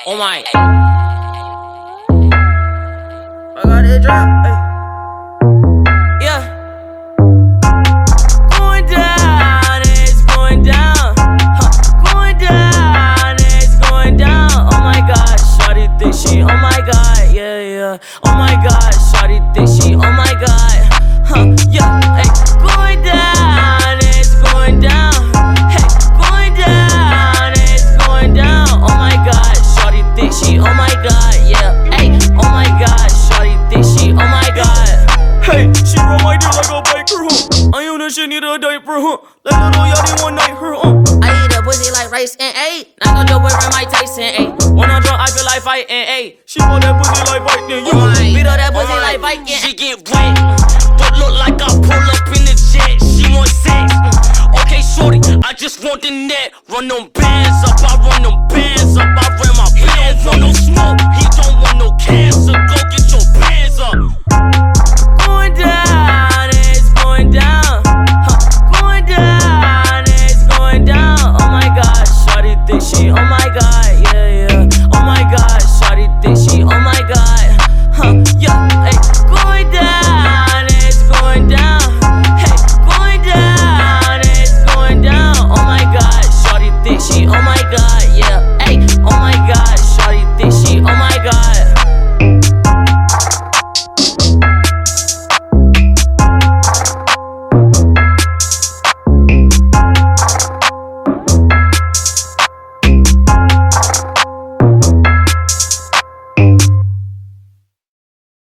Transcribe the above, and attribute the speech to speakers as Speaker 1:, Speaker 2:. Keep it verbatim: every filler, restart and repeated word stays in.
Speaker 1: Oh my.
Speaker 2: I got it drop, ay.
Speaker 1: Yeah. Going down, it's going down. Huh. Going down, it's going down. Oh my god, shawty think she, oh my god, yeah, yeah. Oh my god, shawty think she, oh my god. Huh, yeah, hey. Going down, it's going down. Hey, going down, it's going down. Oh my god, shawty think she, oh my god, yeah. Hey, oh my god, shawty think she, oh my god. Hey, she roll my dick like a biker, huh? I own that shit, need a diaper, huh? Let little yachty one night, her, huh? I eat a pussy like rice and egg. Knock on your boyfriend, Mike Tyson, ayy. When I'm drunk, I feel like fighting, ayy. She want that pussy like fighting, you. Beat up that pussy like Viking. She get wet, but look like I pull up in the jet. She want sex. Okay, shorty, I just want the net. Run on.